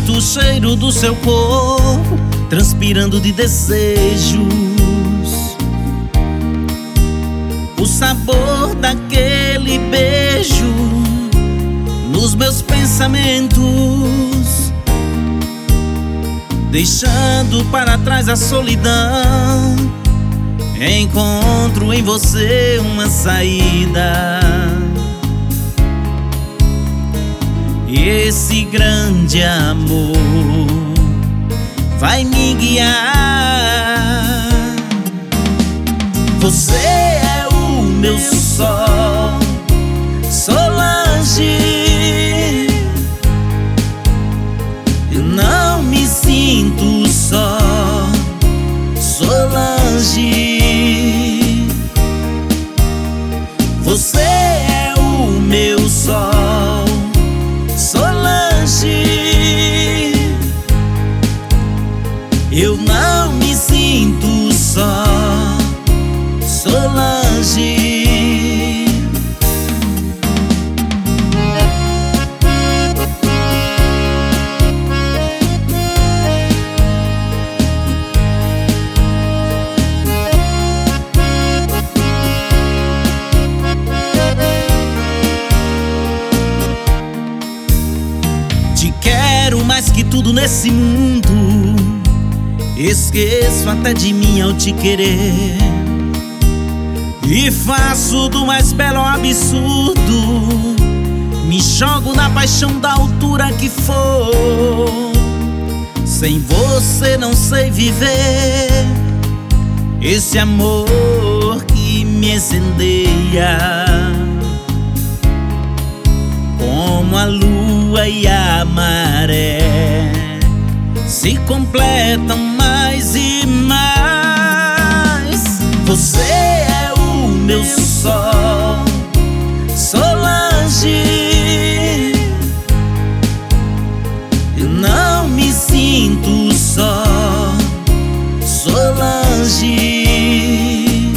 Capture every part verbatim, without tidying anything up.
Sinto o cheiro do seu corpo, transpirando de desejos. O sabor daquele beijo nos meus pensamentos, deixando para trás a solidão. Encontro em você uma saída. E esse grande amor vai me guiar. Você é o meu sol, Solange. Eu não me sinto só, Solange. Você é o meu sol, Solange. Eu não me sinto só, Solange. Te quero mais que tudo nesse mundo, esqueço até de mim ao te querer, e faço do mais belo absurdo. Me jogo na paixão da altura que for. Sem você não sei viver, esse amor que me incendeia, como a lua e a maré se completam mais e mais. Você é o meu sol, Solange. Eu não me sinto só, Solange.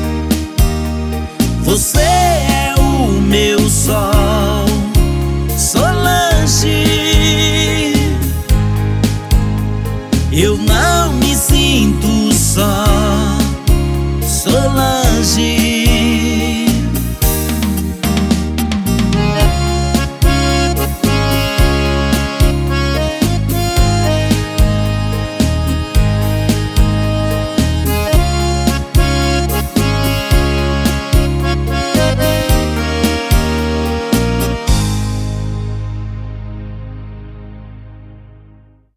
Você é o meu sol, Solange. Eu não me sinto só,